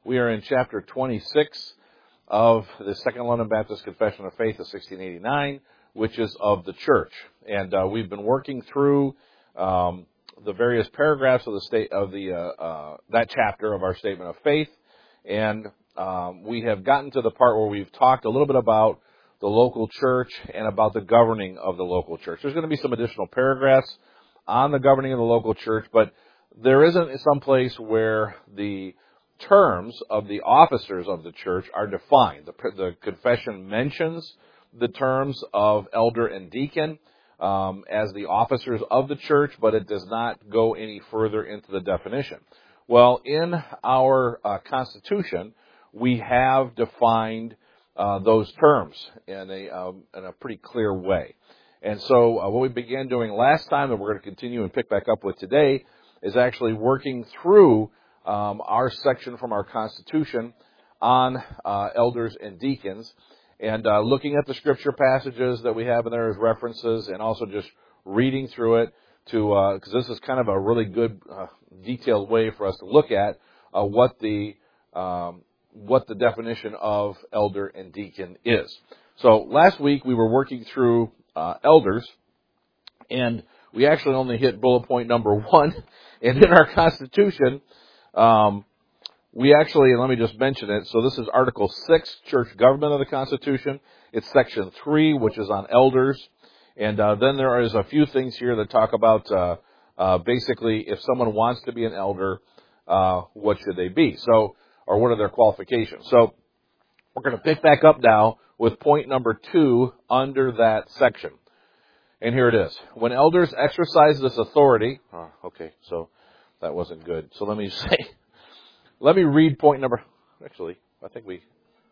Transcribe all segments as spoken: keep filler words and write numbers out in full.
We are in chapter twenty-six of the Second London Baptist Confession of Faith of sixteen eighty-nine, which is of the church. And uh, we've been working through um, the various paragraphs of the state of the uh, uh, that chapter of our statement of faith, and um, we have gotten to the part where we've talked a little bit about the local church and about the governing of the local church. There's going to be some additional paragraphs on the governing of the local church, but there isn't some place where the terms of the officers of the church are defined. The, the confession mentions the terms of elder and deacon um, as the officers of the church, but it does not go any further into the definition. Well, in our uh, Constitution, we have defined uh, those terms in a, um, in a pretty clear way. And so uh, what we began doing last time, and we're going to continue and pick back up with today, is actually working through um, our section from our Constitution on uh, elders and deacons, and uh, looking at the scripture passages that we have in there as references, and also just reading through it to, because uh, this is kind of a really good, uh, detailed way for us to look at uh, what the um, what the definition of elder and deacon is. So last week we were working through uh, elders, and we actually only hit bullet point number one. And in our Constitution, um, we actually, and let me just mention it, so this is Article six, Church Government of the Constitution. It's Section three, which is on elders. And uh, then there is a few things here that talk about uh, uh, basically if someone wants to be an elder, uh, what should they be? So, or what are their qualifications? So we're going to pick back up now with point number two under that section. And here it is. When elders exercise this authority, oh, okay, so that wasn't good. So let me say, let me read point number, actually, I think we,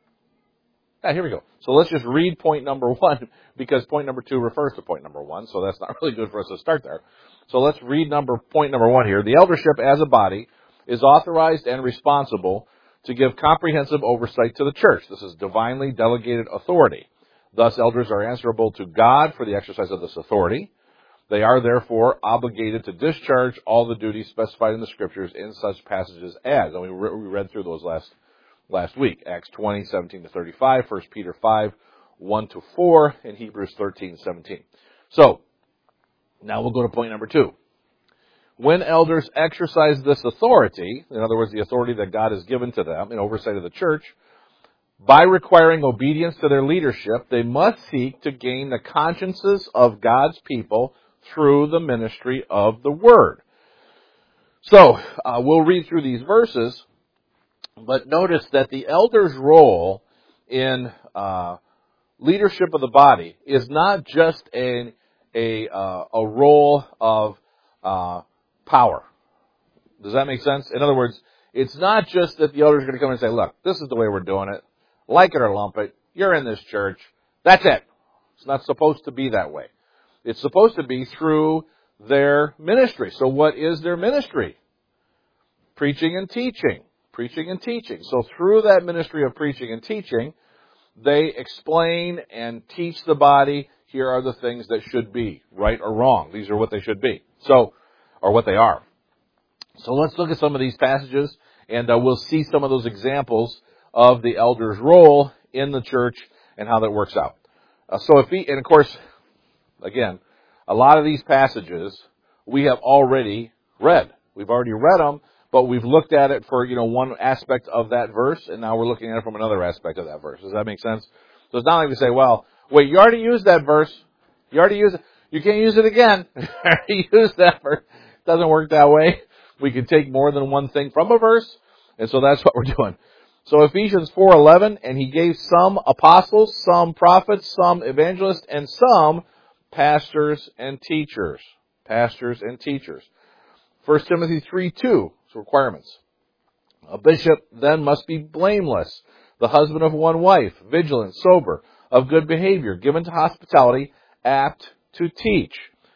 yeah, here we go. So let's just read point number one, because point number two refers to point number one, so that's not really good for us to start there. So let's read number point number one here. The eldership as a body is authorized and responsible to give comprehensive oversight to the church. This is divinely delegated authority. Thus, elders are answerable to God for the exercise of this authority. They are therefore obligated to discharge all the duties specified in the Scriptures in such passages as, and we, re- we read through those last last week, Acts twenty, seventeen to thirty-five, First Peter five, one to four, and Hebrews thirteen, seventeen. So, now we'll go to point number two. When elders exercise this authority, in other words, the authority that God has given to them in oversight of the church, by requiring obedience to their leadership, they must seek to gain the consciences of God's people through the ministry of the Word. So, uh, we'll read through these verses, but notice that the elder's role in uh, leadership of the body is not just a, a, uh, a role of uh, power. Does that make sense? In other words, it's not just that the elders are going to come and say, look, this is the way we're doing it. Like it or lump it, you're in this church. That's it. It's not supposed to be that way. It's supposed to be through their ministry. So what is their ministry? Preaching and teaching. Preaching and teaching. So through that ministry of preaching and teaching, they explain and teach the body, here are the things that should be, right or wrong. These are what they should be. So, or what they are. So let's look at some of these passages, and uh, we'll see some of those examples of the elder's role in the church and how that works out. Uh, so if he, and of course, again, a lot of these passages we have already read. We've already read them, but we've looked at it for, you know, one aspect of that verse, and now we're looking at it from another aspect of that verse. Does that make sense? So it's not like we say, well, wait, you already used that verse. You already used it. You can't use it again. You already used that verse. It doesn't work that way. We can take more than one thing from a verse, and so that's what we're doing. So Ephesians four eleven, and he gave some apostles, some prophets, some evangelists, and some pastors and teachers. Pastors and teachers. First Timothy three two, requirements. A bishop then must be blameless, the husband of one wife, vigilant, sober, of good behavior, given to hospitality, apt to teach.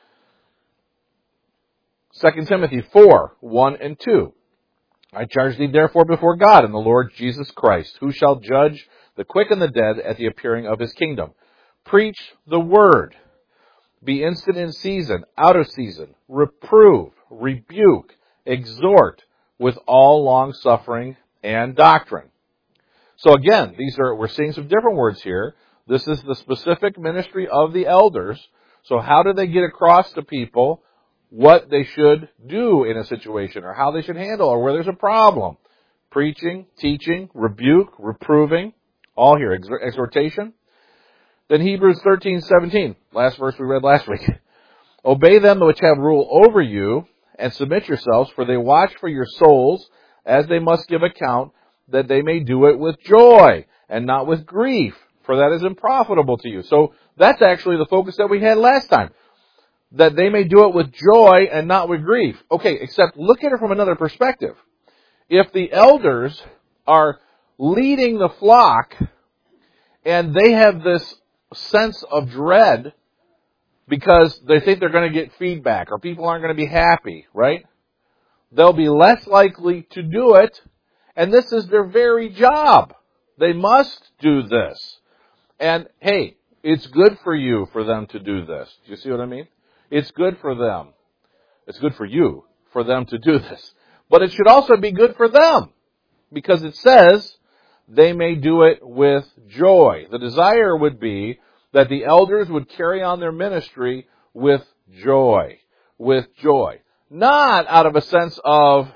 Second Timothy four one and two. I charge thee therefore before God and the Lord Jesus Christ, who shall judge the quick and the dead at the appearing of his kingdom. Preach the word. Be instant in season, out of season. Reprove, rebuke, exhort with all long suffering and doctrine. So again, these are, we're seeing some different words here. This is the specific ministry of the elders. So how do they get across to people what they should do in a situation, or how they should handle, or where there's a problem? Preaching, teaching, rebuke, reproving, all here, exhortation. Then Hebrews thirteen seventeen, last verse we read last week. Obey them which have rule over you, and submit yourselves, for they watch for your souls, as they must give account, that they may do it with joy, and not with grief, for that is unprofitable to you. So that's actually the focus that we had last time. That they may do it with joy and not with grief. Okay, except look at it from another perspective. If the elders are leading the flock, and they have this sense of dread because they think they're going to get feedback, or people aren't going to be happy, right? They'll be less likely to do it, and this is their very job. They must do this. And hey, it's good for you for them to do this. Do you see what I mean? It's good for them. It's good for you for them to do this. But it should also be good for them, because it says they may do it with joy. The desire would be that the elders would carry on their ministry with joy. With joy. Not out of a sense of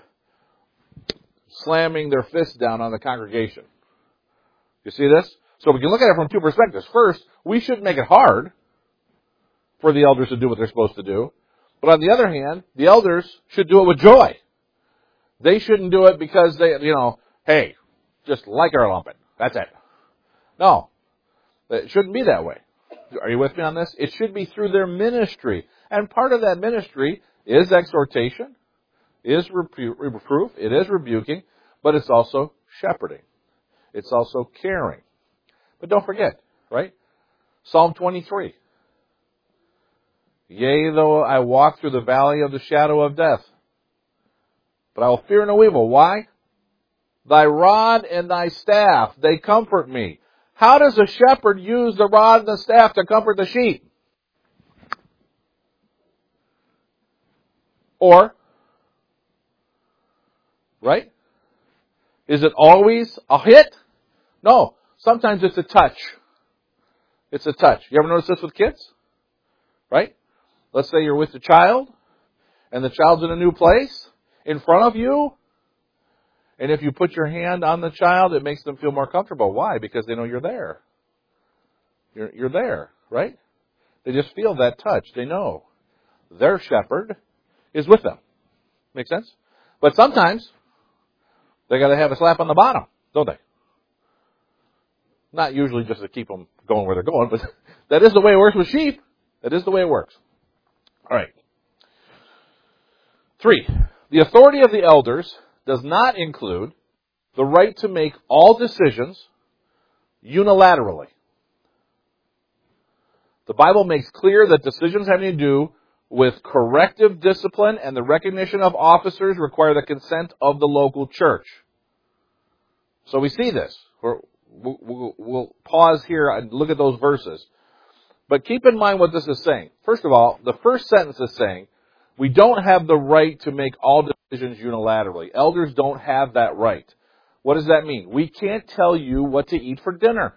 slamming their fist down on the congregation. You see this? So we can look at it from two perspectives. First, we shouldn't make it hard for the elders to do what they're supposed to do. But on the other hand, the elders should do it with joy. They shouldn't do it because they, you know, hey, just like our lumping. That's it. No. It shouldn't be that way. Are you with me on this? It should be through their ministry. And part of that ministry is exhortation, is repu- reproof, it is rebuking, but it's also shepherding. It's also caring. But don't forget, right? Psalm twenty-three. Yea, though I walk through the valley of the shadow of death, but I will fear no evil. Why? Thy rod and thy staff, they comfort me. How does a shepherd use the rod and the staff to comfort the sheep? Or, right? Is it always a hit? No. Sometimes it's a touch. It's a touch. You ever notice this with kids? Right? Let's say you're with a child, and the child's in a new place, in front of you, and if you put your hand on the child, it makes them feel more comfortable. Why? Because they know you're there. You're, you're there, right? They just feel that touch. They know their shepherd is with them. Make sense? But sometimes they got to have a slap on the bottom, don't they? Not usually just to keep them going where they're going, but that is the way it works with sheep. That is the way it works. All right. Three, the authority of the elders does not include the right to make all decisions unilaterally. The Bible makes clear that decisions having to do with corrective discipline and the recognition of officers require the consent of the local church. So we see this. We're, we'll, we'll pause here and look at those verses. But keep in mind what this is saying. First of all, the first sentence is saying, we don't have the right to make all decisions unilaterally. Elders don't have that right. What does that mean? We can't tell you what to eat for dinner.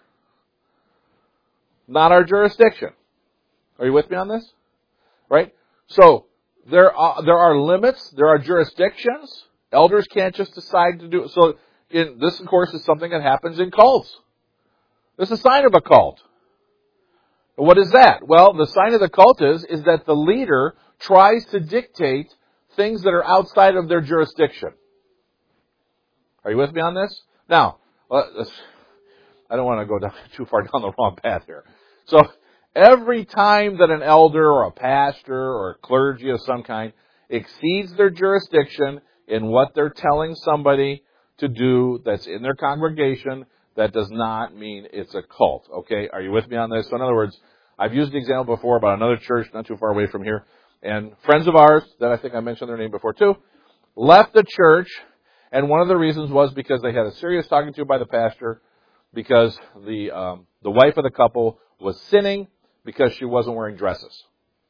Not our jurisdiction. Are you with me on this? Right? So, there are, there are limits, there are jurisdictions. Elders can't just decide to do it. So, in, this, of course, is something that happens in cults. This is a sign of a cult. What is that? Well, the sign of the cult is, is that the leader tries to dictate things that are outside of their jurisdiction. Are you with me on this? Now, I don't want to go down too far down the wrong path here. So, every time that an elder or a pastor or a clergy of some kind exceeds their jurisdiction in what they're telling somebody to do that's in their congregation, that does not mean it's a cult. Okay? Are you with me on this? So in other words, I've used the example before about another church not too far away from here. And friends of ours, that I think I mentioned their name before too, left the church. And one of the reasons was because they had a serious talking to by the pastor, because the um, the wife of the couple was sinning because she wasn't wearing dresses.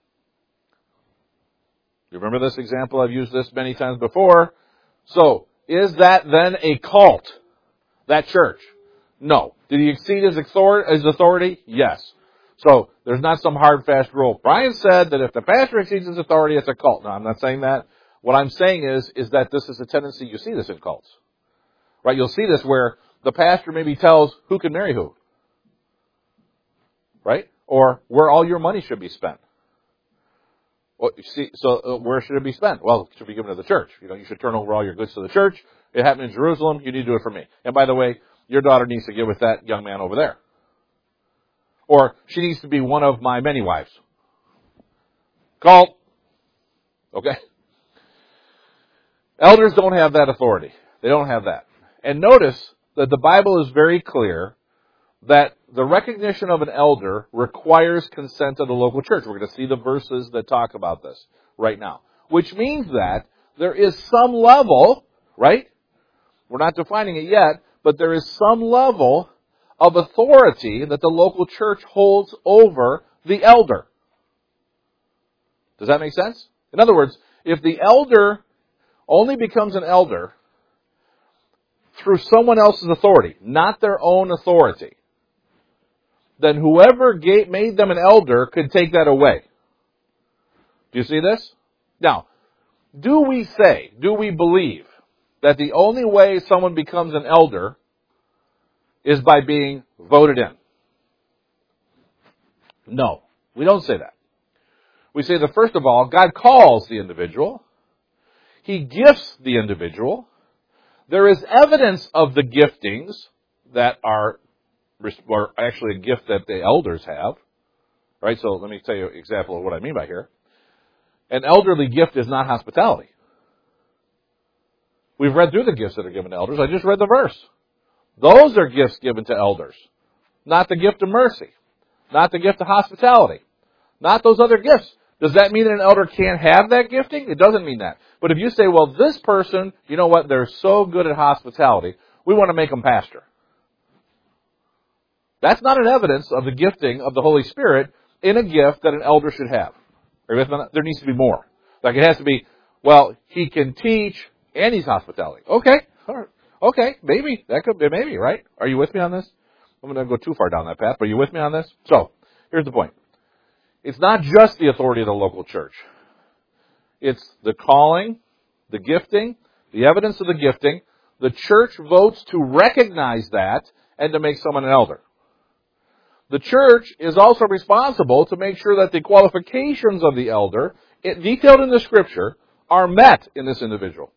You remember this example? I've used this many times before. So, is that then a cult? That church? No. Did he exceed his authority? Yes. So there's not some hard, fast rule. Brian said that if the pastor exceeds his authority, it's a cult. No, I'm not saying that. What I'm saying is, is that this is a tendency, you see this in cults. Right? You'll see this where the pastor maybe tells who can marry who. Right? Or where all your money should be spent. Well, you see, so uh, where should it be spent? Well, it should be given to the church. You know, you should turn over all your goods to the church. It happened in Jerusalem. You need to do it for me. And by the way, your daughter needs to get with that young man over there. Or she needs to be one of my many wives. Cult. Okay? Elders don't have that authority. They don't have that. And notice that the Bible is very clear that the recognition of an elder requires consent of the local church. We're going to see the verses that talk about this right now. Which means that there is some level, right? We're not defining it yet, but there is some level of authority that the local church holds over the elder. Does that make sense? In other words, if the elder only becomes an elder through someone else's authority, not their own authority, then whoever gave, made them an elder could take that away. Do you see this? Now, do we say, do we believe that the only way someone becomes an elder is by being voted in? No, we don't say that. We say that first of all, God calls the individual. He gifts the individual. There is evidence of the giftings that are, are actually a gift that the elders have. Right? So let me tell you an example of what I mean by here. An elderly gift is not hospitality. We've read through the gifts that are given to elders. I just read the verse. Those are gifts given to elders. Not the gift of mercy. Not the gift of hospitality. Not those other gifts. Does that mean that an elder can't have that gifting? It doesn't mean that. But if you say, well, this person, you know what, they're so good at hospitality, we want to make them pastor. That's not an evidence of the gifting of the Holy Spirit in a gift that an elder should have. There needs to be more. Like it has to be, well, he can teach and he's hospitality. Okay, all right. Okay, maybe. That could be, maybe, right? Are you with me on this? I'm going to go too far down that path, but are you with me on this? So, here's the point. It's not just the authority of the local church. It's the calling, the gifting, the evidence of the gifting. The church votes to recognize that and to make someone an elder. The church is also responsible to make sure that the qualifications of the elder, detailed in the Scripture, are met in this individual.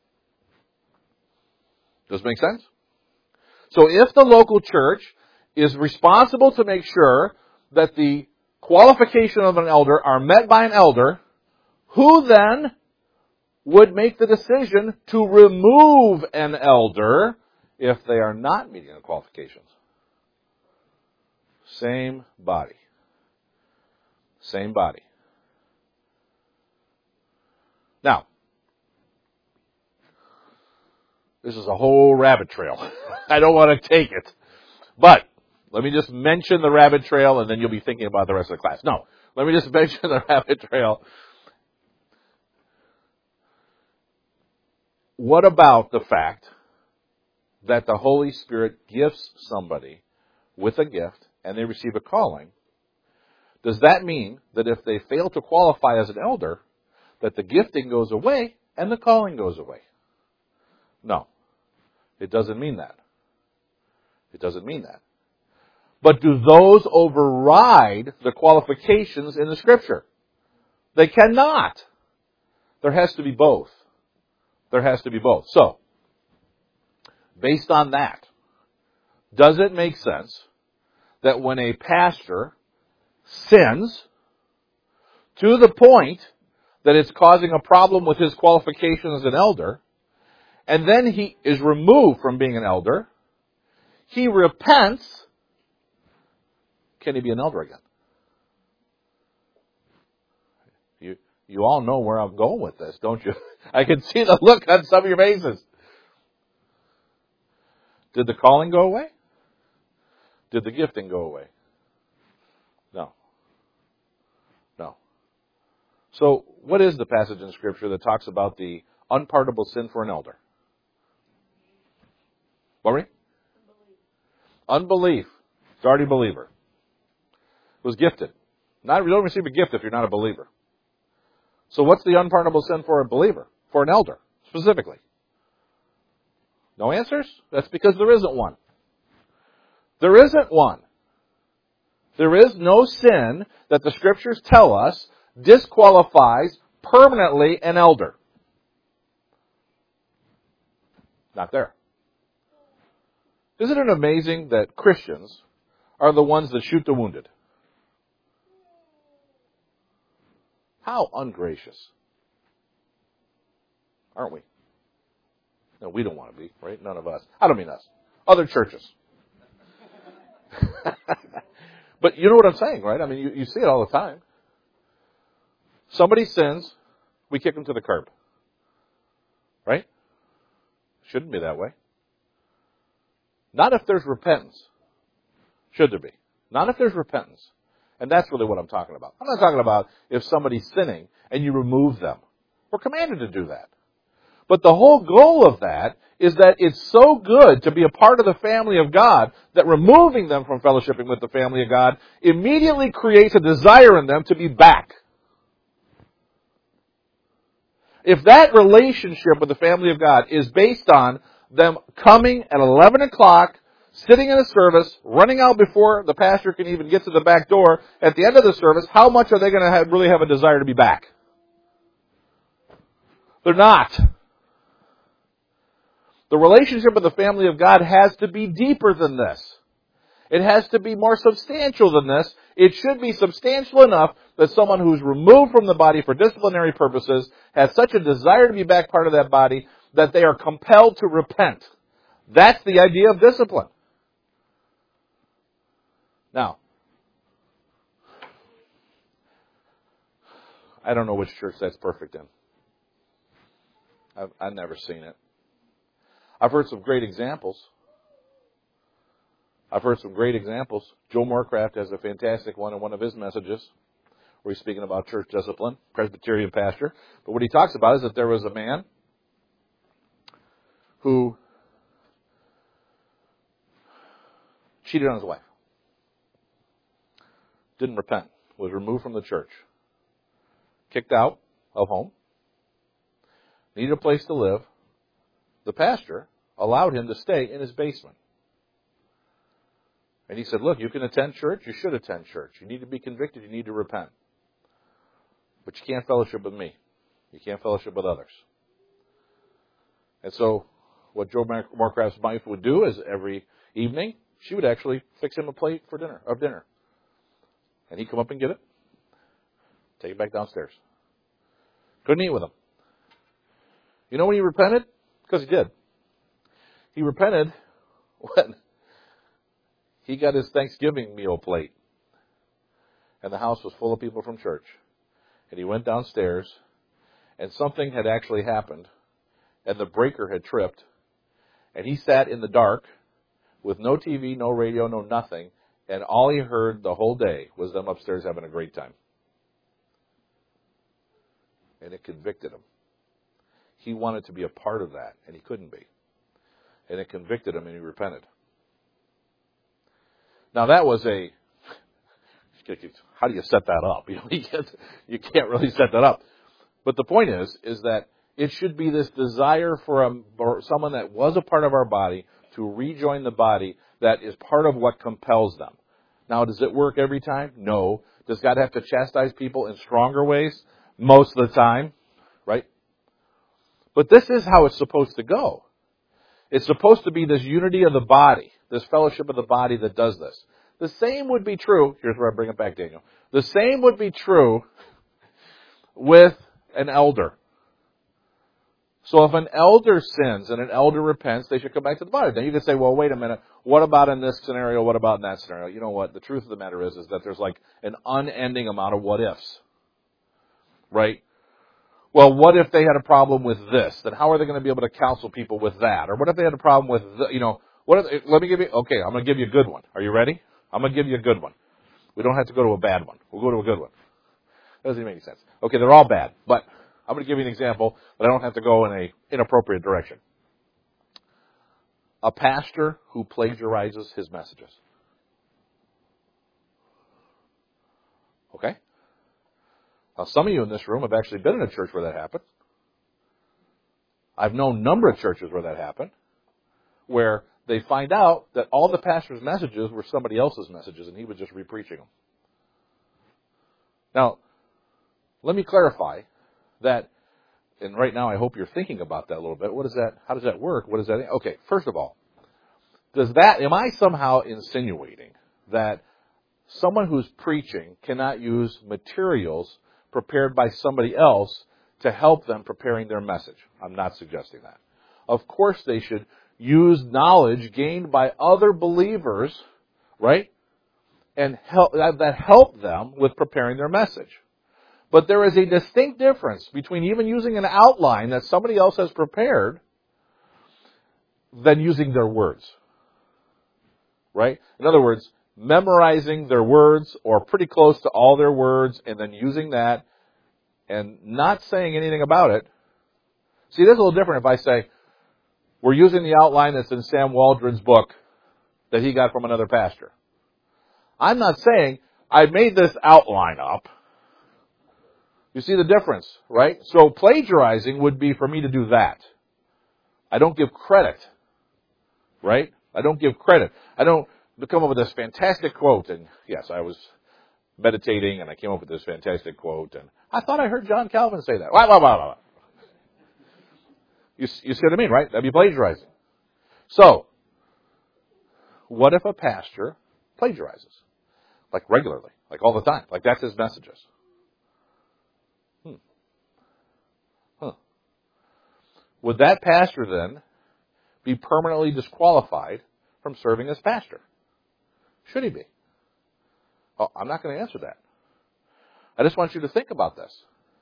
Does it make sense? So if the local church is responsible to make sure that the qualification of an elder are met by an elder, who then would make the decision to remove an elder if they are not meeting the qualifications? Same body. Same body. Now, this is a whole rabbit trail. I don't want to take it. But let me just mention the rabbit trail and then you'll be thinking about the rest of the class. No, let me just mention the rabbit trail. What about the fact that the Holy Spirit gifts somebody with a gift and they receive a calling? Does that mean that if they fail to qualify as an elder, that the gifting goes away and the calling goes away? No, it doesn't mean that. It doesn't mean that. But do those override the qualifications in the Scripture? They cannot. There has to be both. There has to be both. So, based on that, does it make sense that when a pastor sins to the point that it's causing a problem with his qualification as an elder, and then he is removed from being an elder, he repents, can he be an elder again? You you all know where I'm going with this, don't you? I can see the look on some of your faces. Did the calling go away? Did the gifting go away? No. No. So, what is the passage in Scripture that talks about the unpardonable sin for an elder? What were you? Unbelief. It's already a believer. It was gifted. Not, you don't receive a gift if you're not a believer. So what's the unpardonable sin for a believer? For an elder, specifically? No answers? That's because there isn't one. There isn't one. There is no sin that the Scriptures tell us disqualifies permanently an elder. Not there. Isn't it amazing that Christians are the ones that shoot the wounded? How ungracious. Aren't we? No, we don't want to be, right? None of us. I don't mean us. Other churches. But you know what I'm saying, right? I mean, you, you see it all the time. Somebody sins, we kick them to the curb. Right? Shouldn't be that way. Not if there's repentance. Should there be? Not if there's repentance. And that's really what I'm talking about. I'm not talking about if somebody's sinning and you remove them. We're commanded to do that. But the whole goal of that is that it's so good to be a part of the family of God that removing them from fellowshipping with the family of God immediately creates a desire in them to be back. If that relationship with the family of God is based on them coming at eleven o'clock, sitting in a service, running out before the pastor can even get to the back door, at the end of the service, how much are they going to have, really have a desire to be back? They're not. The relationship with the family of God has to be deeper than this. It has to be more substantial than this. It should be substantial enough that someone who's removed from the body for disciplinary purposes has such a desire to be back part of that body that they are compelled to repent. That's the idea of discipline. Now, I don't know which church that's perfect in. I've, I've never seen it. I've heard some great examples. I've heard some great examples. Joe Moorcraft has a fantastic one in one of his messages where he's speaking about church discipline, Presbyterian pastor. But what he talks about is that there was a man who cheated on his wife, didn't repent, was removed from the church, kicked out of home, needed a place to live. The pastor allowed him to stay in his basement. And he said, look, you can attend church, you should attend church. You need to be convicted, you need to repent. But you can't fellowship with me. You can't fellowship with others. And so what Joe Moorcraft's wife would do is every evening, she would actually fix him a plate for dinner, of dinner. And he'd come up and get it, take it back downstairs. Couldn't eat with him. You know when he repented? Because he did. He repented when he got his Thanksgiving meal plate. And the house was full of people from church. And he went downstairs, and something had actually happened, and the breaker had tripped, and he sat in the dark with no T V, no radio, no nothing, and all he heard the whole day was them upstairs having a great time. And it convicted him. He wanted to be a part of that, and he couldn't be. And it convicted him, and he repented. Now that was a, how do you set that up? You know, you can't, you can't really set that up. But the point is, is that it should be this desire for, a, for someone that was a part of our body to rejoin the body that is part of what compels them. Now, does it work every time? No. Does God have to chastise people in stronger ways? Most of the time, right? But this is how it's supposed to go. It's supposed to be this unity of the body, this fellowship of the body that does this. The same would be true, here's where I bring it back, Daniel. The same would be true with an elder. So if an elder sins and an elder repents, they should come back to the body. Then you can say, well, wait a minute, what about in this scenario, what about in that scenario? You know what, the truth of the matter is, is that there's like an unending amount of what ifs. Right? Well, what if they had a problem with this? Then how are they going to be able to counsel people with that? Or what if they had a problem with, the, you know, what? If, let me give you, okay, I'm going to give you a good one. Are you ready? I'm going to give you a good one. We don't have to go to a bad one. We'll go to a good one. That doesn't make any sense. Okay, they're all bad, but I'm going to give you an example, but I don't have to go in a inappropriate direction. a pastor who plagiarizes his messages? Okay? Now, some of you in this room have actually been in a church where that happened. I've known a number of churches where that happened, where they find out that all the pastor's messages were somebody else's messages, and he was just repreaching them. Now, let me clarify that, and right now I hope you're thinking about that a little bit. What is that? How does that work? What is that? Okay, first of all, does that, am I somehow insinuating that someone who's preaching cannot use materials prepared by somebody else to help them preparing their message? I'm not suggesting that. Of course they should use knowledge gained by other believers, right? And help, that help them with preparing their message. But there is a distinct difference between even using an outline that somebody else has prepared than using their words. Right? In other words, memorizing their words or pretty close to all their words and then using that and not saying anything about it. See, this is a little different if I say, we're using the outline that's in Sam Waldron's book that he got from another pastor. I'm not saying I made this outline up. You see the difference, right? So plagiarizing would be for me to do that. I don't give credit, right? I don't give credit. I don't come up with this fantastic quote. And yes, I was meditating and I came up with this fantastic quote. And I thought I heard John Calvin say that. Wah, wah, wah, wah. You, you see what I mean, right? That'd be plagiarizing. So, what if a pastor plagiarizes? Like regularly, like all the time. Like that's his messages. Hmm. Huh. Would that pastor then be permanently disqualified from serving as pastor? Should he be? Oh, I'm not going to answer that. I just want you to think about this.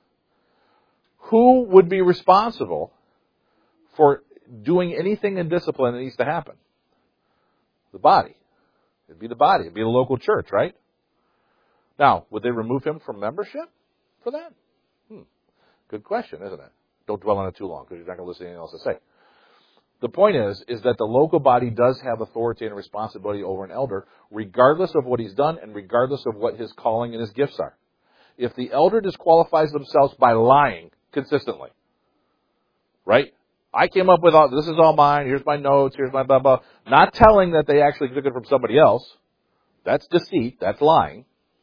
Who would be responsible for doing anything in discipline that needs to happen? The body. It'd be the body. It'd be the local church, right? Now, would they remove him from membership for that? Hmm. Good question, isn't it? Don't dwell on it too long because you're not going to listen to anything else to say. The point is, is that the local body does have authority and responsibility over an elder, regardless of what he's done and regardless of what his calling and his gifts are. If the elder disqualifies themselves by lying consistently, right? I came up with all, this is all mine, here's my notes, here's my blah, blah. Not telling that they actually took it from somebody else. That's deceit, that's lying.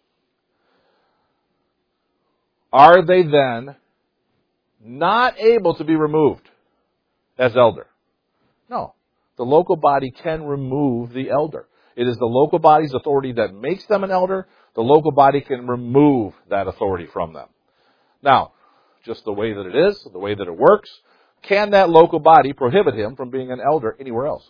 Are they then not able to be removed as elder? No. The local body can remove the elder. It is the local body's authority that makes them an elder. The local body can remove that authority from them. Now, just the way that it is, the way that it works, can that local body prohibit him from being an elder anywhere else?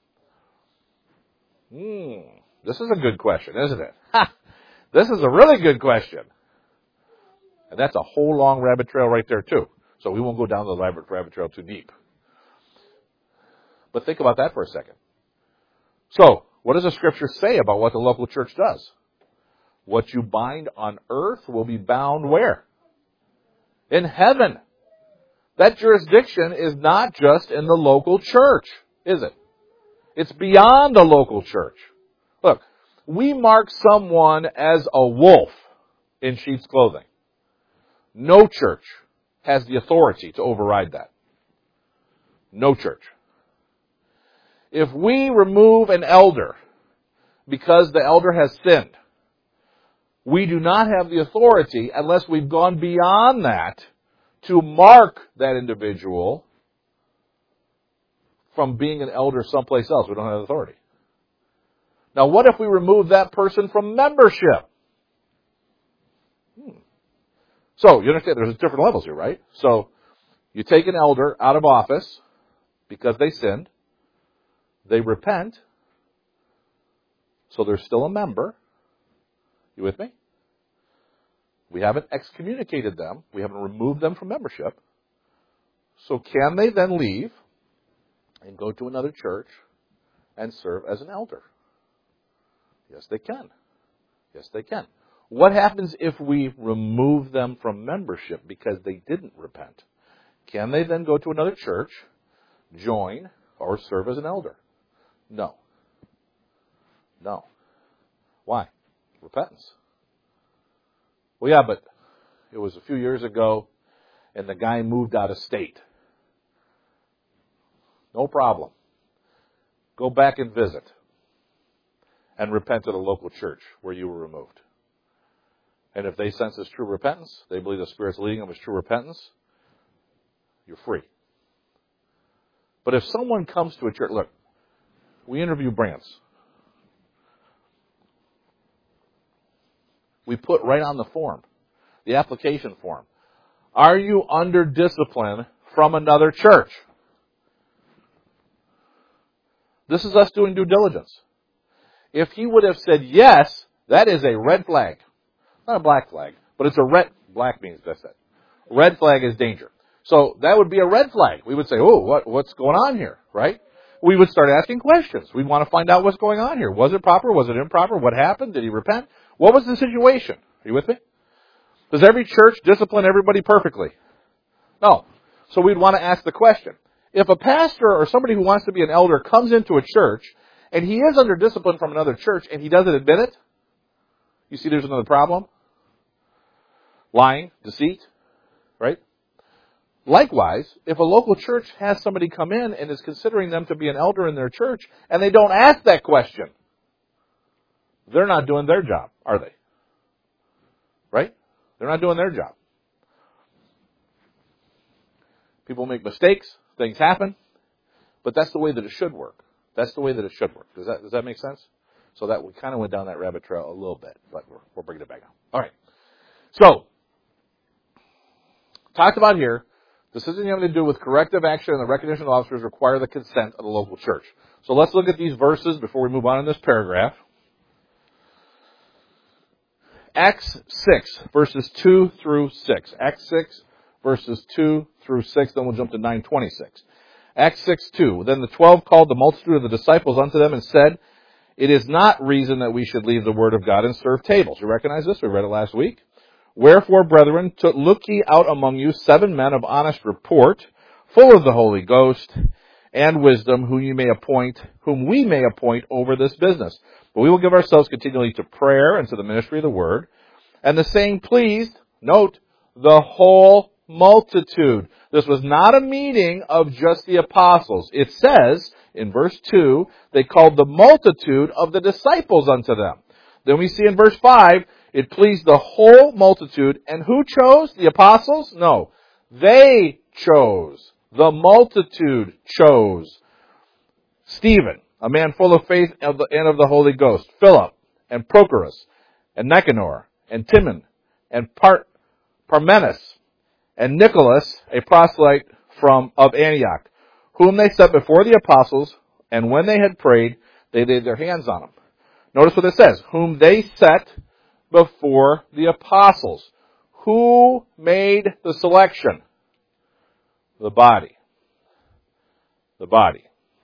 Hmm. This is a good question, isn't it? Ha! This is a really good question. And that's a whole long rabbit trail right there, too. So we won't go down the rabbit, rabbit trail too deep. But think about that for a second. So, what does the Scripture say about what the local church does? What you bind on earth will be bound where? In heaven. That jurisdiction is not just in the local church, is it? It's beyond the local church. Look, we mark someone as a wolf in sheep's clothing. No church has the authority to override that. No church. If we remove an elder because the elder has sinned, we do not have the authority, unless we've gone beyond that, to mark that individual from being an elder someplace else. We don't have authority. Now, what if we remove that person from membership? Hmm. So, you understand, there's different levels here, right? So, you take an elder out of office because they sinned. They repent. So they're still a member. You with me? We haven't excommunicated them. We haven't removed them from membership. So can they then leave and go to another church and serve as an elder? Yes, they can. Yes, they can. What happens if we remove them from membership because they didn't repent? Can they then go to another church, join, or serve as an elder? No. No. Why? Repentance. Well, yeah, but it was a few years ago, and the guy moved out of state. No problem. Go back and visit. And repent at a local church where you were removed. And if they sense it's true repentance, they believe the Spirit's leading them as true repentance, you're free. But if someone comes to a church, look, we interview brands. We put right on the form, the application form, are you under discipline from another church? This is us doing due diligence. If he would have said yes, that is a red flag. Not a black flag, but it's a red, black means that's it. Red flag is danger. So that would be a red flag. We would say, oh, what, what's going on here, right? We would start asking questions. We'd want to find out what's going on here. Was it proper? Was it improper? What happened? Did he repent? What was the situation? Are you with me? Does every church discipline everybody perfectly? No. So we'd want to ask the question. If a pastor or somebody who wants to be an elder comes into a church and he is under discipline from another church and he doesn't admit it, you see there's another problem? Lying, deceit, right? Likewise, if a local church has somebody come in and is considering them to be an elder in their church and they don't ask that question, they're not doing their job, are they? Right? They're not doing their job. People make mistakes, things happen, but that's the way that it should work. That's the way that it should work. Does that, does that make sense? So that we kind of went down that rabbit trail a little bit, but we're, we're bringing it back now. All right. So, talked about here, this isn't having to do with corrective action, and the recognition of officers require the consent of the local church. So let's look at these verses before we move on in this paragraph. Acts six, verses two through six. Acts six, verses two through six, then we'll jump to nine twenty-six. Acts six, two. Then the twelve called the multitude of the disciples unto them and said, it is not reason that we should leave the word of God and serve tables. You recognize this? We read it last week. Wherefore, brethren, to look ye out among you seven men of honest report, full of the Holy Ghost and wisdom, whom you may appoint, whom we may appoint over this business. But we will give ourselves continually to prayer and to the ministry of the word. And the saying pleased, note, the whole multitude. This was not a meeting of just the apostles. It says, in verse two, they called the multitude of the disciples unto them. Then we see in verse five, it pleased the whole multitude. And who chose? The apostles? No. They chose. The multitude chose. Stephen, a man full of faith and of the Holy Ghost. Philip, and Prochorus, and Nicanor, and Timon, and Par- Parmenas, and Nicholas, a proselyte from of Antioch, whom they set before the apostles, and when they had prayed, they laid their hands on them. Notice what it says. Whom they set before the apostles. Who made the selection? The body. The body.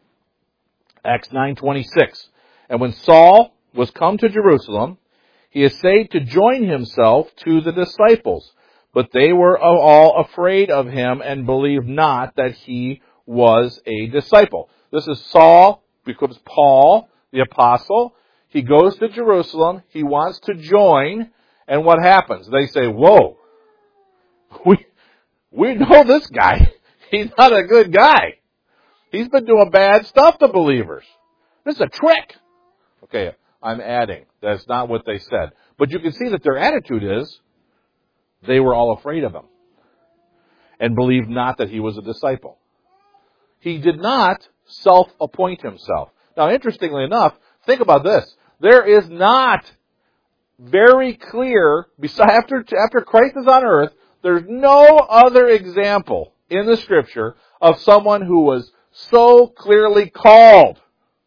Acts nine twenty-six. And when Saul was come to Jerusalem, he essayed to join himself to the disciples, but they were all afraid of him and believed not that he was a disciple. This is Saul, because Paul, the apostle, he goes to Jerusalem, he wants to join, and what happens? They say, whoa, we, we know this guy. He's not a good guy. He's been doing bad stuff to believers. This is a trick. Okay, I'm adding. That's not what they said. But you can see that their attitude is, they were all afraid of him and believed not that he was a disciple. He did not self-appoint himself. Now, interestingly enough, think about this. There is not very clear, after, after Christ is on earth, there's no other example in the Scripture of someone who was so clearly called.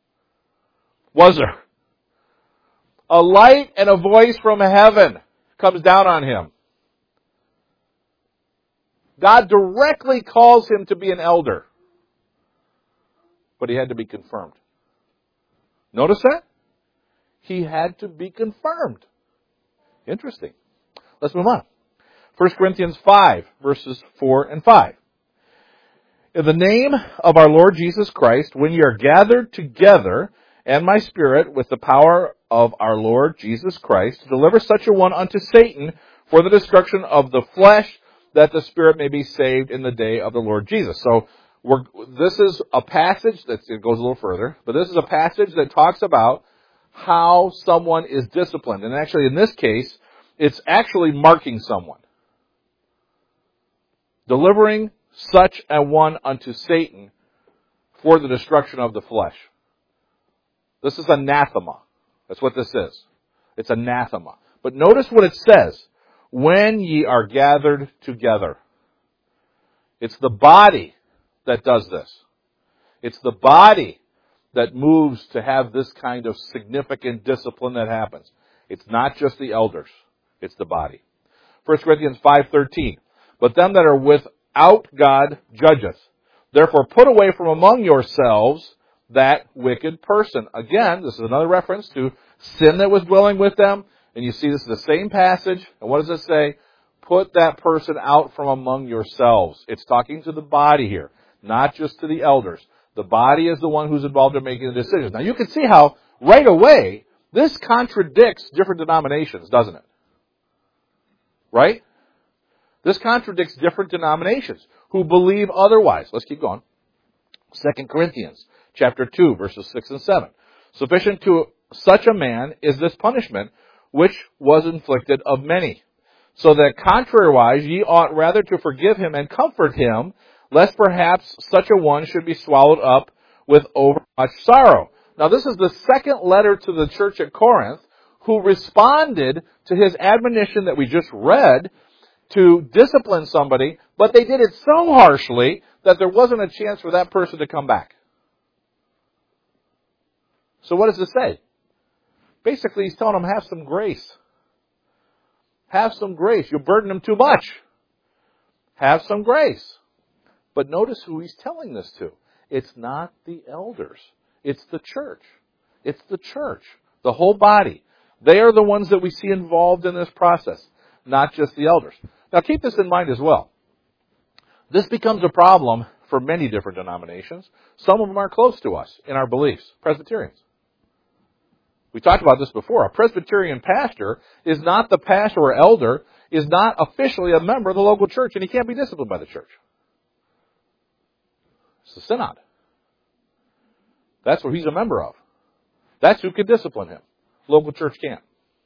Was there? A light and a voice from heaven comes down on him. God directly calls him to be an elder. But he had to be confirmed. Notice that? He had to be confirmed. Interesting. Let's move on. First Corinthians five, verses four and five. In the name of our Lord Jesus Christ, when ye are gathered together, and my Spirit, with the power of our Lord Jesus Christ, to deliver such a one unto Satan for the destruction of the flesh, that the Spirit may be saved in the day of the Lord Jesus. So, we're, this is a passage that it goes a little further, but this is a passage that talks about how someone is disciplined. And actually, in this case, it's actually marking someone. Delivering such a one unto Satan for the destruction of the flesh. This is anathema. That's what this is. It's anathema. But notice what it says. When ye are gathered together. It's the body that does this. It's the body that moves to have this kind of significant discipline that happens. It's not just the elders. It's the body. First Corinthians five thirteen. But them that are without God judgeth. Therefore put away from among yourselves that wicked person. Again, this is another reference to sin that was dwelling with them. And you see this is the same passage. And what does it say? Put that person out from among yourselves. It's talking to the body here, not just to the elders. The body is the one who's involved in making the decisions. Now you can see how right away this contradicts different denominations, doesn't it? Right? This contradicts different denominations who believe otherwise. Let's keep going. Second Corinthians chapter two, verses six and seven. Sufficient to such a man is this punishment, which was inflicted of many. So that contrariwise ye ought rather to forgive him and comfort him, lest perhaps such a one should be swallowed up with overmuch sorrow. Now this is the second letter to the church at Corinth, who responded to his admonition that we just read to discipline somebody, but they did it so harshly that there wasn't a chance for that person to come back. So what does it say? Basically, he's telling them, have some grace. Have some grace. You'll burden them too much. Have some grace. But notice who he's telling this to. It's not the elders. It's the church. It's the church. The whole body. They are the ones that we see involved in this process, not just the elders. Now keep this in mind as well. This becomes a problem for many different denominations. Some of them are close to us in our beliefs. Presbyterians. We talked about this before. A Presbyterian pastor is not the pastor or elder, is not officially a member of the local church, and he can't be disciplined by the church. It's the synod. That's what he's a member of. That's who can discipline him. Local church can't.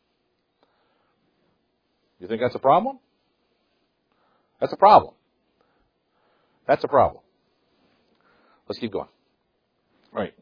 You think that's a problem? That's a problem. That's a problem. Let's keep going. All right.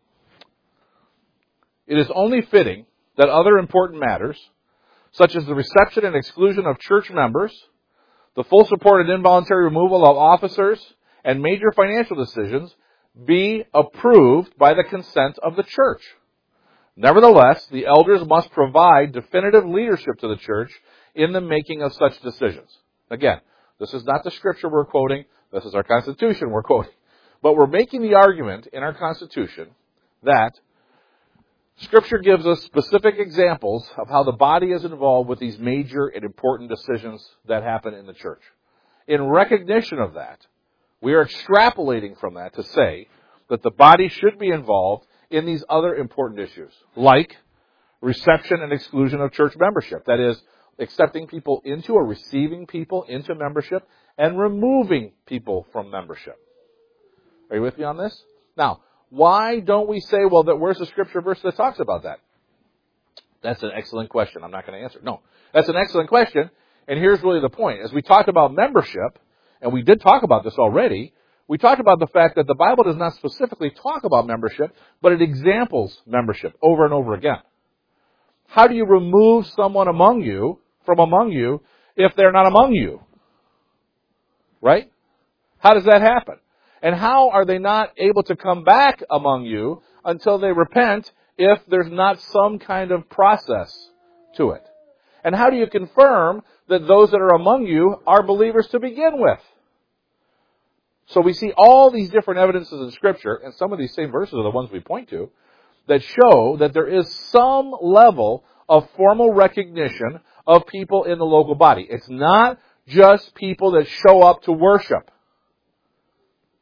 It is only fitting that other important matters, such as the reception and exclusion of church members, the full support and involuntary removal of officers, and major financial decisions, be approved by the consent of the church. Nevertheless, the elders must provide definitive leadership to the church in the making of such decisions. Again, this is not the scripture we're quoting. This is our Constitution we're quoting. But we're making the argument in our Constitution that Scripture gives us specific examples of how the body is involved with these major and important decisions that happen in the church. In recognition of that, we are extrapolating from that to say that the body should be involved in these other important issues, like reception and exclusion of church membership. That is, accepting people into or receiving people into membership and removing people from membership. Are you with me on this? Now, why don't we say, well, that where's the scripture verse that talks about that? That's an excellent question. I'm not going to answer. No, that's an excellent question. And here's really the point. As we talked about membership, and we did talk about this already, we talked about the fact that the Bible does not specifically talk about membership, but it examples membership over and over again. How do you remove someone among you, from among you, if they're not among you? Right? How does that happen? And how are they not able to come back among you until they repent if there's not some kind of process to it? And how do you confirm that those that are among you are believers to begin with? So we see all these different evidences in Scripture, and some of these same verses are the ones we point to, that show that there is some level of formal recognition of people in the local body. It's not just people that show up to worship.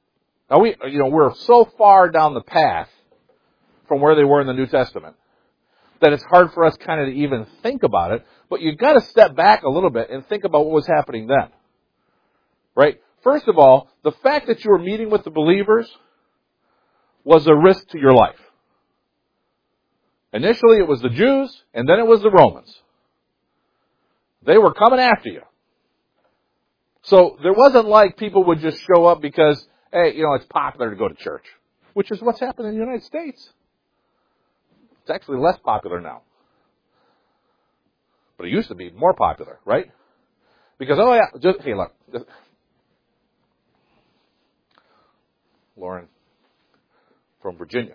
Now we, you know, we're so far down the path from where they were in the New Testament that it's hard for us kind of to even think about it. But you've got to step back a little bit and think about what was happening then. Right? First of all, the fact that you were meeting with the believers was a risk to your life. Initially it was the Jews, and then it was the Romans. They were coming after you. So there wasn't like people would just show up because, hey, you know, it's popular to go to church, which is what's happened in the United States. It's actually less popular now. But it used to be more popular, right? Because, oh yeah, just, hey, look. Just, Lauren from Virginia.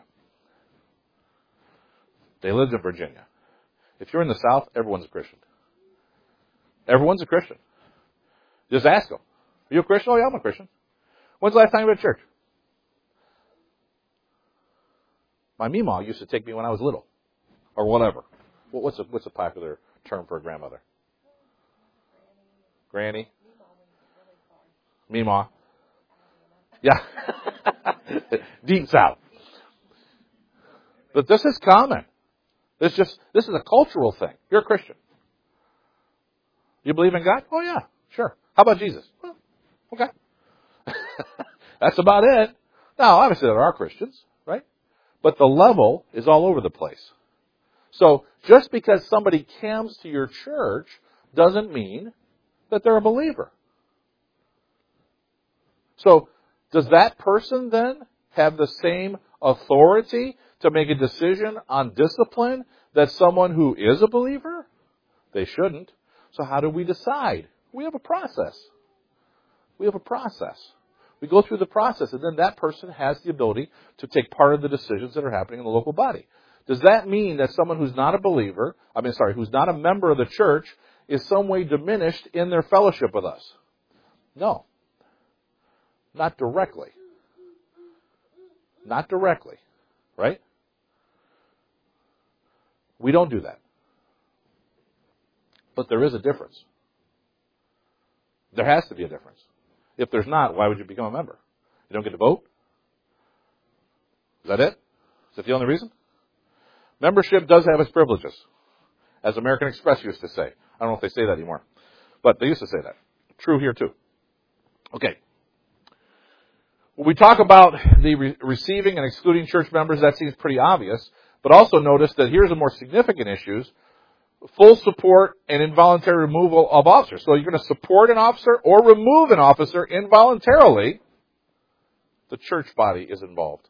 They lived in Virginia. If you're in the South, everyone's a Christian. Everyone's a Christian. Just ask them. Are you a Christian? Oh, yeah, I'm a Christian. When's the last time you went to church? My meemaw used to take me when I was little. Or whatever. What's a, what's a popular term for a grandmother? Granny? Meemaw. Yeah. Deep South. But this is common. This just this is a cultural thing. You're a Christian. You believe in God? Oh yeah, sure. How about Jesus? Well, okay. That's about it. Now, obviously there are Christians, right? But the level is all over the place. So just because somebody comes to your church doesn't mean that they're a believer. So does that person then have the same authority to make a decision on discipline that someone who is a believer? They shouldn't. So how do we decide? We have a process. We have a process. We go through the process, and then that person has the ability to take part of the decisions that are happening in the local body. Does that mean that someone who's not a believer, I mean, sorry, who's not a member of the church, is some way diminished in their fellowship with us? No. Not directly. Not directly. Right? We don't do that. But there is a difference. There has to be a difference. If there's not, why would you become a member? You don't get to vote? Is that it? Is that the only reason? Membership does have its privileges, as American Express used to say. I don't know if they say that anymore, but they used to say that. True here too. Okay. When we talk about the re- receiving and excluding church members, that seems pretty obvious, but also notice that here's the more significant issues: full support and involuntary removal of officers. So you're going to support an officer or remove an officer involuntarily. The church body is involved.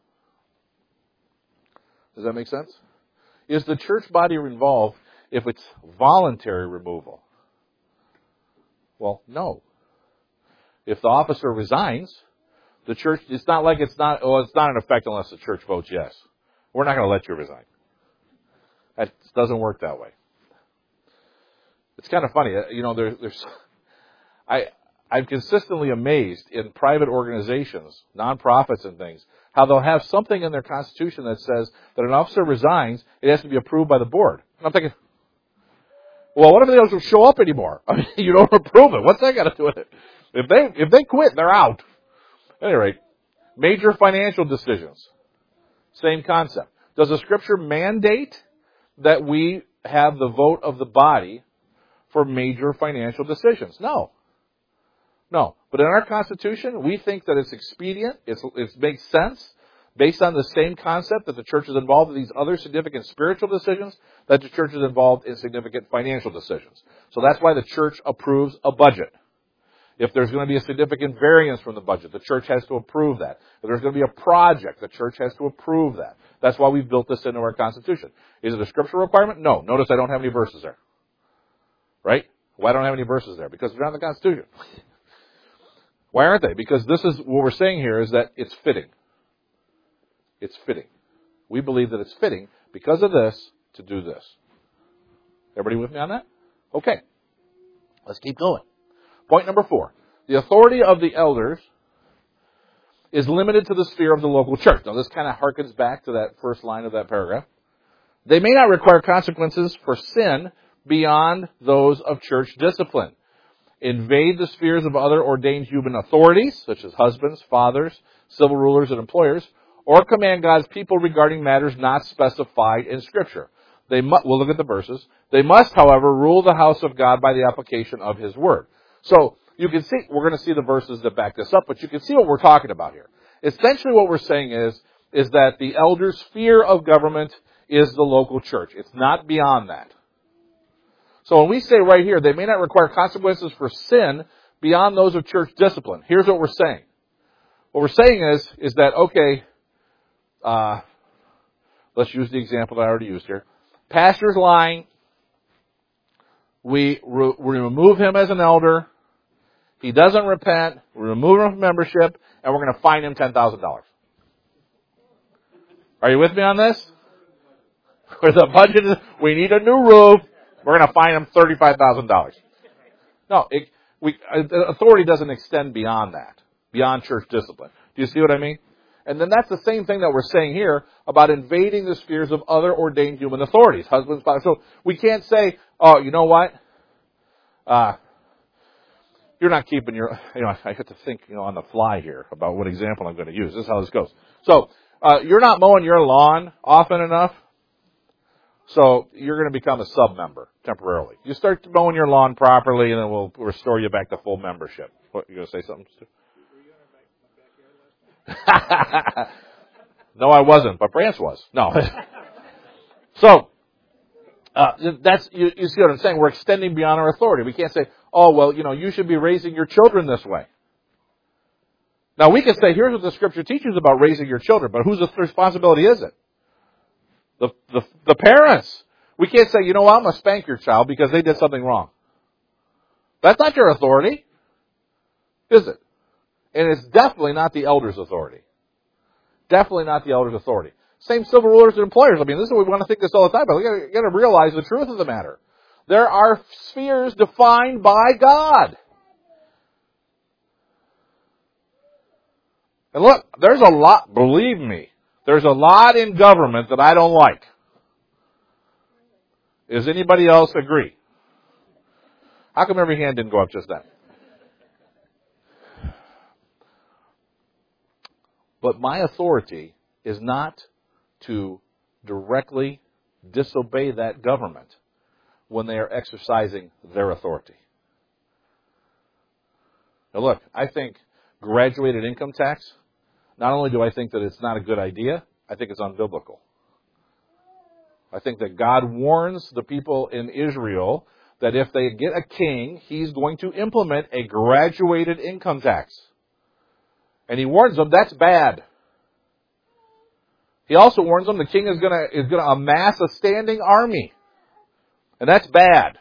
Does that make sense? Is the church body involved if it's voluntary removal? Well, no. If the officer resigns, the church, it's not like it's not, well, it's not in effect unless the church votes yes. We're not going to let you resign. That doesn't work that way. It's kind of funny, you know, there, there's, I, I'm consistently amazed in private organizations, nonprofits and things, how they'll have something in their constitution that says that an officer resigns, it has to be approved by the board. And I'm thinking, well, what if they don't show up anymore? I mean, you don't approve it. What's that got to do with it? If they, if they quit, they're out. At any rate, major financial decisions. Same concept. Does the scripture mandate that we have the vote of the body for major financial decisions? No. No. But in our Constitution, we think that it's expedient, it's, it makes sense, based on the same concept that the church is involved in these other significant spiritual decisions, that the church is involved in significant financial decisions. So that's why the church approves a budget. If there's going to be a significant variance from the budget, the church has to approve that. If there's going to be a project, the church has to approve that. That's why we've built this into our Constitution. Is it a scriptural requirement? No. Notice I don't have any verses there. Right? Why don't I have any verses there? Because they're not in the Constitution. Why aren't they? Because this is, what we're saying here is that it's fitting. It's fitting. We believe that it's fitting because of this to do this. Everybody with me on that? Okay. Let's keep going. Point number four. The authority of the elders is limited to the sphere of the local church. Now this kind of harkens back to that first line of that paragraph. They may not require consequences for sin beyond those of church discipline. Invade the spheres of other ordained human authorities, such as husbands, fathers, civil rulers and employers, or command God's people regarding matters not specified in Scripture. They mu- we'll look at the verses. They must, however, rule the house of God by the application of His Word. So, you can see, we're going to see the verses that back this up, but you can see what we're talking about here. Essentially what we're saying is, is that the elders' sphere of government is the local church. It's not beyond that. So when we say right here, they may not require consequences for sin beyond those of church discipline. Here's what we're saying. What we're saying is, is that, okay, uh, let's use the example that I already used here. Pastor's lying. We, re- we remove him as an elder. He doesn't repent. We remove him from membership, and we're going to fine him ten thousand dollars. Are you with me on this? Where the budget is, we need a new roof. We're going to fine him thirty-five thousand dollars. No, it, we, authority doesn't extend beyond that, beyond church discipline. Do you see what I mean? And then that's the same thing that we're saying here about invading the spheres of other ordained human authorities, husbands, fathers. So we can't say, oh, you know what? Uh, you're not keeping your, you know, I have to think, you know, on the fly here about what example I'm going to use. This is how this goes. So, uh, you're not mowing your lawn often enough, so you're going to become a sub-member temporarily. You start mowing your lawn properly, and then we'll restore you back to full membership. What, you going to say something, Stu? No, I wasn't, but Brance was. No. So, uh, that's, you, you see what I'm saying? We're extending beyond our authority. We can't say, oh, well, you know, you should be raising your children this way. Now, we can say, here's what the Scripture teaches about raising your children, but whose responsibility is it? The, the, the parents. We can't say, you know what, I'm going to spank your child because they did something wrong. That's not your authority, is it? And it's definitely not the elders' authority. Definitely not the elders' authority. Same civil rulers and employers. I mean, this is what we want to think this all the time, but we got to realize the truth of the matter. There are spheres defined by God. And look, there's a lot, believe me, there's a lot in government that I don't like. Does anybody else agree? How come every hand didn't go up just then? But my authority is not to directly disobey that government when they are exercising their authority. Now look, I think graduated income tax, not only do I think that it's not a good idea, I think it's unbiblical. I think that God warns the people in Israel that if they get a king, he's going to implement a graduated income tax. And he warns them that's bad. He also warns them the king is going to is going to amass a standing army. And that's bad.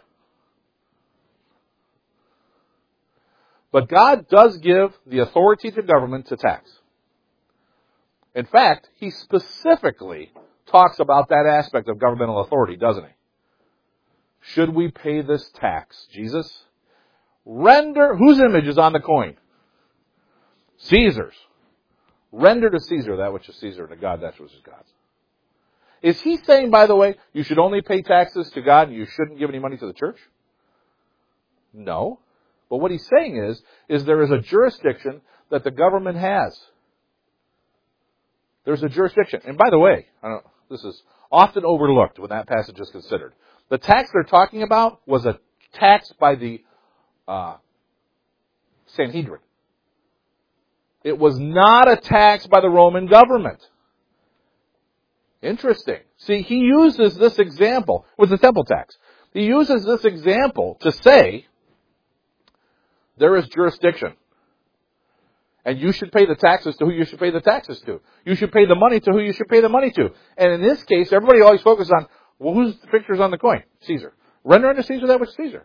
But God does give the authority to government to tax. In fact, he specifically talks about that aspect of governmental authority, doesn't he? Should we pay this tax, Jesus? Render, whose image is on the coin? Caesar's. Render to Caesar that which is Caesar, and to God that which is God's. Is he saying, by the way, you should only pay taxes to God and you shouldn't give any money to the church? No. But what he's saying is, is there is a jurisdiction that the government has. There's a jurisdiction. And by the way, I don't, this is often overlooked when that passage is considered. The tax they're talking about was a tax by the uh, Sanhedrin. It was not a tax by the Roman government. Interesting. See, he uses this example with the temple tax. He uses this example to say there is jurisdiction. And you should pay the taxes to who you should pay the taxes to. You should pay the money to who you should pay the money to. And in this case, everybody always focuses on, well, whose picture's on the coin? Caesar. Render unto Caesar that which is Caesar.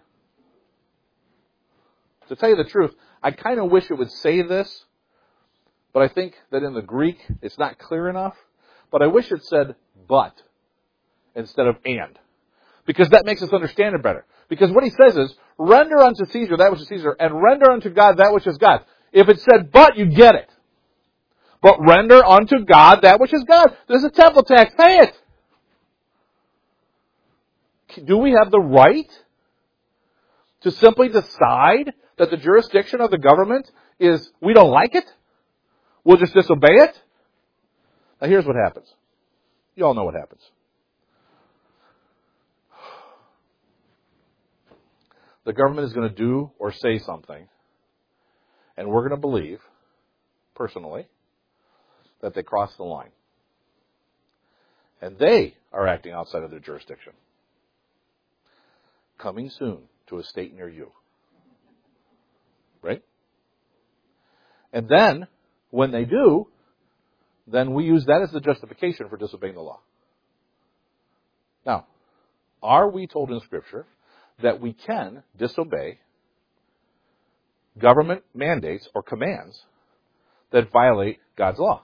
To tell you the truth, I kind of wish it would say this, but I think that in the Greek, it's not clear enough. But I wish it said but instead of and. Because that makes us understand it better. Because what he says is, render unto Caesar that which is Caesar, and render unto God that which is God. If it said but, you get it. But render unto God that which is God. There's a temple tax. Pay it. Do we have the right to simply decide that the jurisdiction of the government is, we don't like it? we'll just disobey it? Now here's what happens. You all know what happens. The government is going to do or say something, and we're going to believe, personally, that they crossed the line. And they are acting outside of their jurisdiction. Coming soon to a state near you. Right? And then, when they do, then we use that as the justification for disobeying the law. Now, are we told in Scripture that we can disobey government mandates or commands that violate God's law?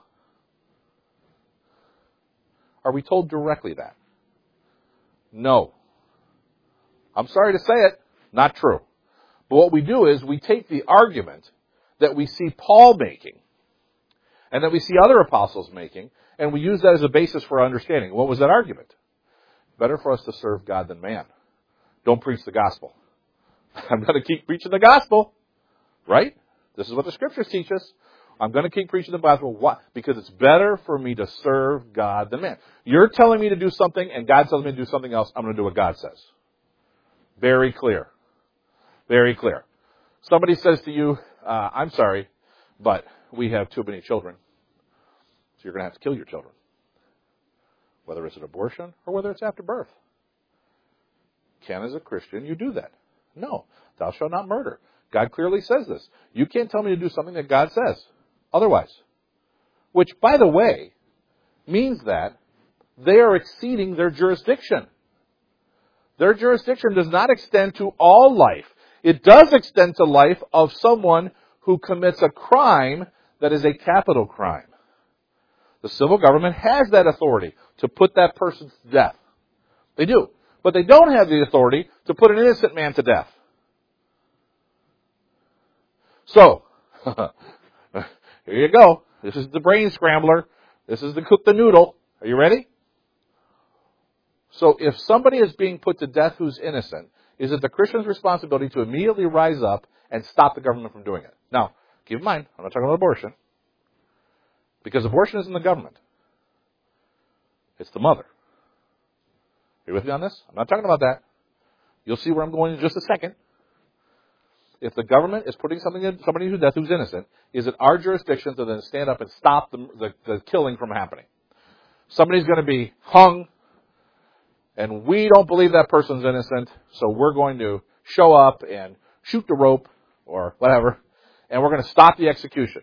Are we told directly that? No. I'm sorry to say it, not true. But what we do is we take the argument that we see Paul making and that we see other apostles making, and we use that as a basis for our understanding. What was that argument? Better for us to serve God than man. Don't preach the gospel. I'm going to keep preaching the gospel. Right? This is what the Scriptures teach us. I'm going to keep preaching the gospel. Why? Because it's better for me to serve God than man. You're telling me to do something, and God tells me to do something else. I'm going to do what God says. Very clear. Very clear. Somebody says to you, uh, I'm sorry, but we have too many children, so you're going to have to kill your children. Whether it's an abortion or whether it's after birth. Can, as a Christian, you do that? No. Thou shalt not murder. God clearly says this. You can't tell me to do something that God says otherwise. Which, by the way, means that they are exceeding their jurisdiction. Their jurisdiction does not extend to all life. It does extend to life of someone who commits a crime that is a capital crime. The civil government has that authority to put that person to death. They do. But they don't have the authority to put an innocent man to death. So, here you go. This is the brain scrambler. This is the cook the noodle. Are you ready? So if somebody is being put to death who's innocent, is it the Christian's responsibility to immediately rise up and stop the government from doing it? Now, keep in mind, I'm not talking about abortion. Because abortion isn't the government. It's the mother. Are you with me on this? I'm not talking about that. You'll see where I'm going in just a second. If the government is putting something in, somebody to death who's innocent, is it our jurisdiction to then stand up and stop the, the, the killing from happening? Somebody's going to be hung, and we don't believe that person's innocent, so we're going to show up and shoot the rope, or whatever, and we're going to stop the execution.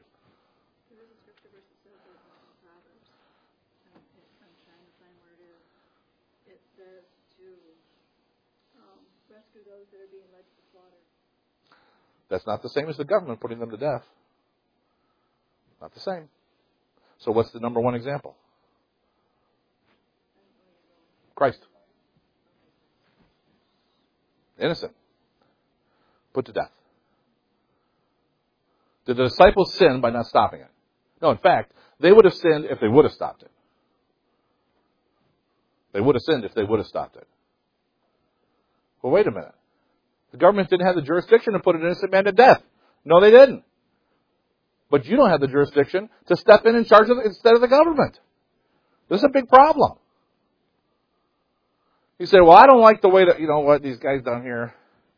That's not the same as the government putting them to death. Not the same. So what's the number one example? Christ. Innocent. Put to death. Did the disciples sin by not stopping it? No, in fact, they would have sinned if they would have stopped it. They would have sinned if they would have stopped it. Well, wait a minute. The government didn't have the jurisdiction to put an innocent man to death. No, they didn't. But you don't have the jurisdiction to step in and charge of, instead of the government. This is a big problem. You say, well, I don't like the way that, you know what, these guys down here,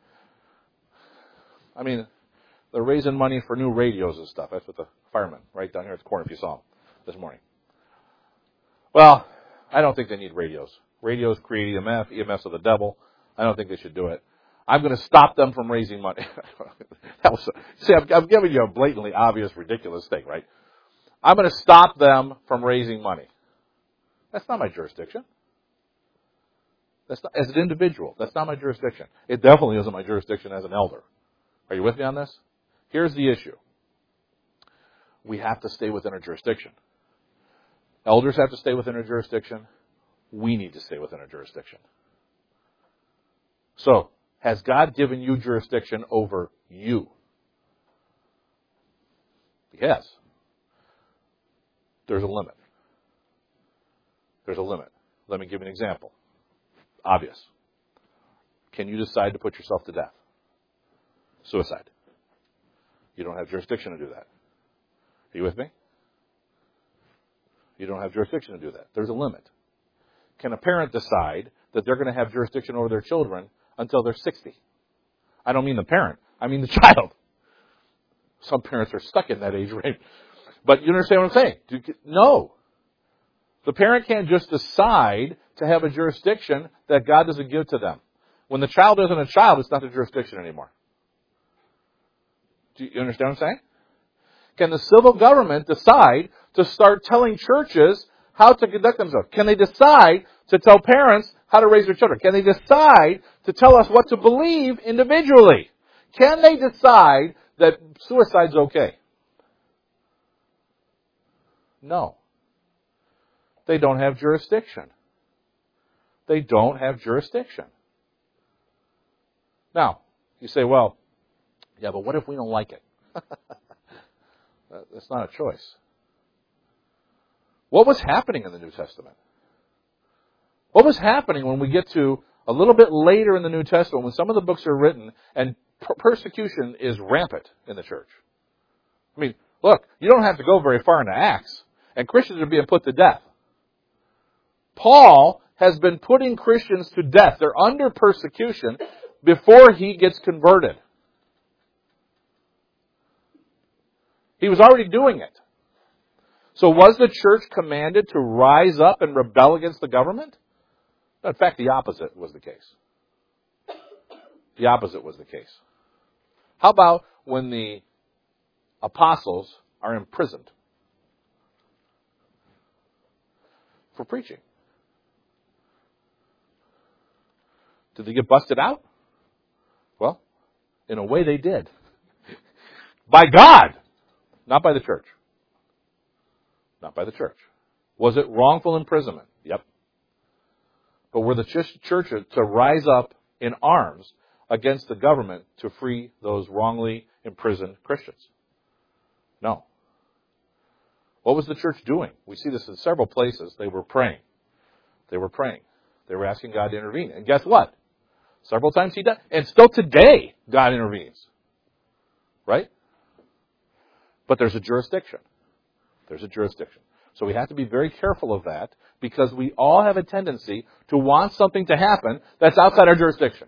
I mean, they're raising money for new radios and stuff. That's what the firemen right down here at the corner, if you saw them this morning. Well, I don't think they need radios. Radios create E M F. E M Fs are the devil. I don't think they should do it. I'm going to stop them from raising money. that was, see, I'm, I'm giving you a blatantly obvious, ridiculous thing, right? I'm going to stop them from raising money. That's not my jurisdiction. That's not, as an individual, that's not my jurisdiction. It definitely isn't my jurisdiction as an elder. Are you with me on this? Here's the issue. We have to stay within our jurisdiction. Elders have to stay within our jurisdiction. We need to stay within our jurisdiction. So, has God given you jurisdiction over you? He has. There's a limit. There's a limit. Let me give you an example. Obvious. Can you decide to put yourself to death? Suicide. You don't have jurisdiction to do that. Are you with me? You don't have jurisdiction to do that. There's a limit. Can a parent decide that they're going to have jurisdiction over their children until they're sixty? I don't mean the parent. I mean the child. Some parents are stuck in that age range. But you understand what I'm saying? No. The parent can't just decide to have a jurisdiction that God doesn't give to them. When the child isn't a child, it's not a jurisdiction anymore. Do you understand what I'm saying? Can the civil government decide to start telling churches how to conduct themselves? Can they decide to tell parents how to raise their children? Can they decide to tell us what to believe individually? Can they decide that suicide's okay? No. They don't have jurisdiction. They don't have jurisdiction. Now, you say, well, yeah, but what if we don't like it? That's not a choice. What was happening in the New Testament? What was happening when we get to a little bit later in the New Testament, when some of the books are written and per- persecution is rampant in the church? I mean, look, you don't have to go very far into Acts, and Christians are being put to death. Paul has been putting Christians to death. They're under persecution before he gets converted. He was already doing it. So was the church commanded to rise up and rebel against the government? In fact, the opposite was the case. The opposite was the case. How about when the apostles are imprisoned for preaching? Did they get busted out? Well, in a way they did. By God, not by the church. Not by the church. Was it wrongful imprisonment? Yep. But were the ch- churches to rise up in arms against the government to free those wrongly imprisoned Christians? No. What was the church doing? We see this in several places. They were praying. They were praying. They were asking God to intervene. And guess what? Several times He does. And still today, God intervenes. Right? But there's a jurisdiction. There's a jurisdiction. So we have to be very careful of that, because we all have a tendency to want something to happen that's outside our jurisdiction.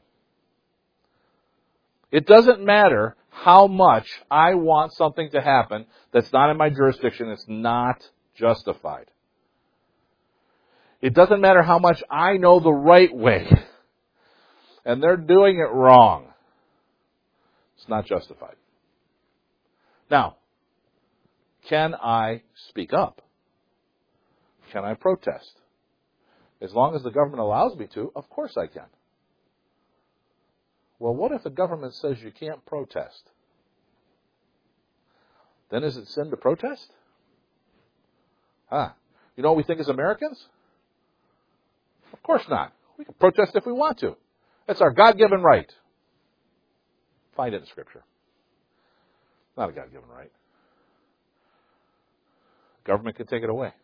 It doesn't matter how much I want something to happen that's not in my jurisdiction. It's not justified. It doesn't matter how much I know the right way and they're doing it wrong. It's not justified. Now, can I speak up? Can I protest? As long as the government allows me to, of course I can. Well, what if the government says you can't protest? Then is it sin to protest? Huh. You know what we think as Americans? Of course not. We can protest if we want to. That's our God-given right. Find it in Scripture. Not a God-given right. The government can take it away.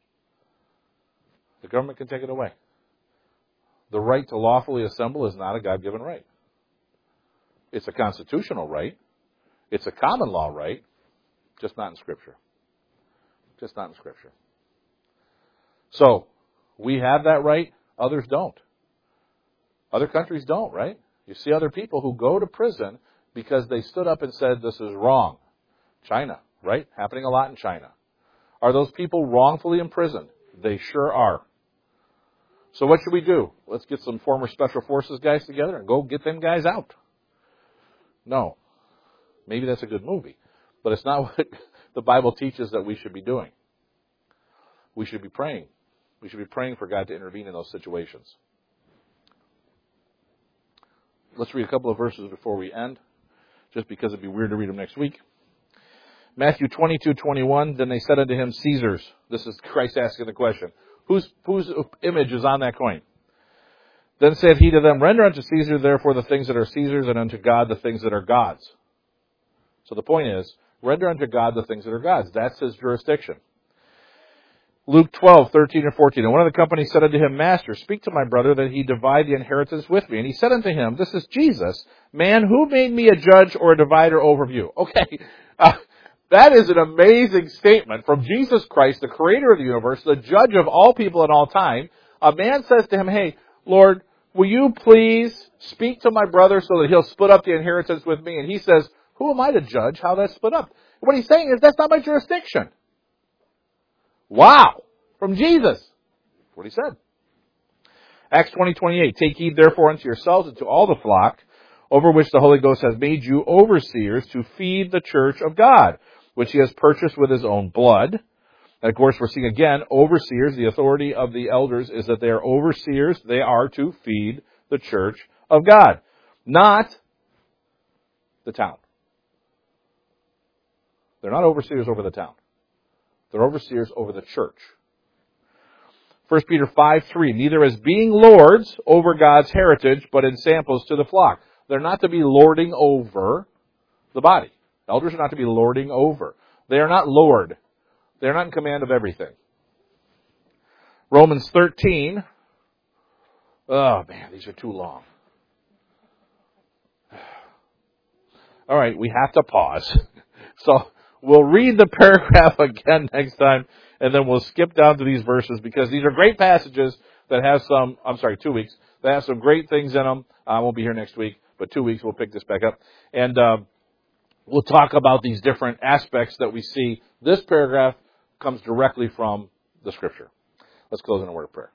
The government can take it away. The right to lawfully assemble is not a God-given right. It's a constitutional right. It's a common law right, just not in Scripture. Just not in Scripture. So, we have that right, others don't. Other countries don't, right? You see other people who go to prison because they stood up and said this is wrong. China, right? Happening a lot in China. Are those people wrongfully imprisoned? They sure are. So what should we do? Let's get some former Special Forces guys together and go get them guys out. No. Maybe that's a good movie. But it's not what the Bible teaches that we should be doing. We should be praying. We should be praying for God to intervene in those situations. Let's read a couple of verses before we end, just because it'd be weird to read them next week. Matthew twenty-two twenty-one, then they said unto him, Caesar's. This is Christ asking the question. Whose, whose image is on that coin? Then said he to them, render unto Caesar therefore the things that are Caesar's, and unto God the things that are God's. So the point is, render unto God the things that are God's. That's his jurisdiction. Luke twelve, thirteen and fourteen. And one of the company said unto him, Master, speak to my brother that he divide the inheritance with me. And he said unto him, This is Jesus. Man, who made me a judge or a divider over you? Okay, uh, That is an amazing statement from Jesus Christ, the creator of the universe, the judge of all people in all time. A man says to him, hey, Lord, will you please speak to my brother so that he'll split up the inheritance with me? And he says, who am I to judge how that's split up? What he's saying is, that's not my jurisdiction. Wow. From Jesus. That's what he said. Acts twenty twenty-eight. Take heed therefore unto yourselves and to all the flock over which the Holy Ghost has made you overseers to feed the church of God, which he has purchased with his own blood. And of course, we're seeing again, overseers. The authority of the elders is that they are overseers. They are to feed the church of God, not the town. They're not overseers over the town. They're overseers over the church. First Peter five three, neither as being lords over God's heritage, but in samples to the flock. They're not to be lording over the body. Elders are not to be lording over. They are not Lord. They're not in command of everything. Romans thirteen. Oh, man, these are too long. All right, we have to pause. So we'll read the paragraph again next time, and then we'll skip down to these verses because these are great passages that have some, I'm sorry, two weeks, that have some great things in them. I won't be here next week, but two weeks we'll pick this back up. And uh, we'll talk about these different aspects that we see. This paragraph comes directly from the Scripture. Let's close in a word of prayer.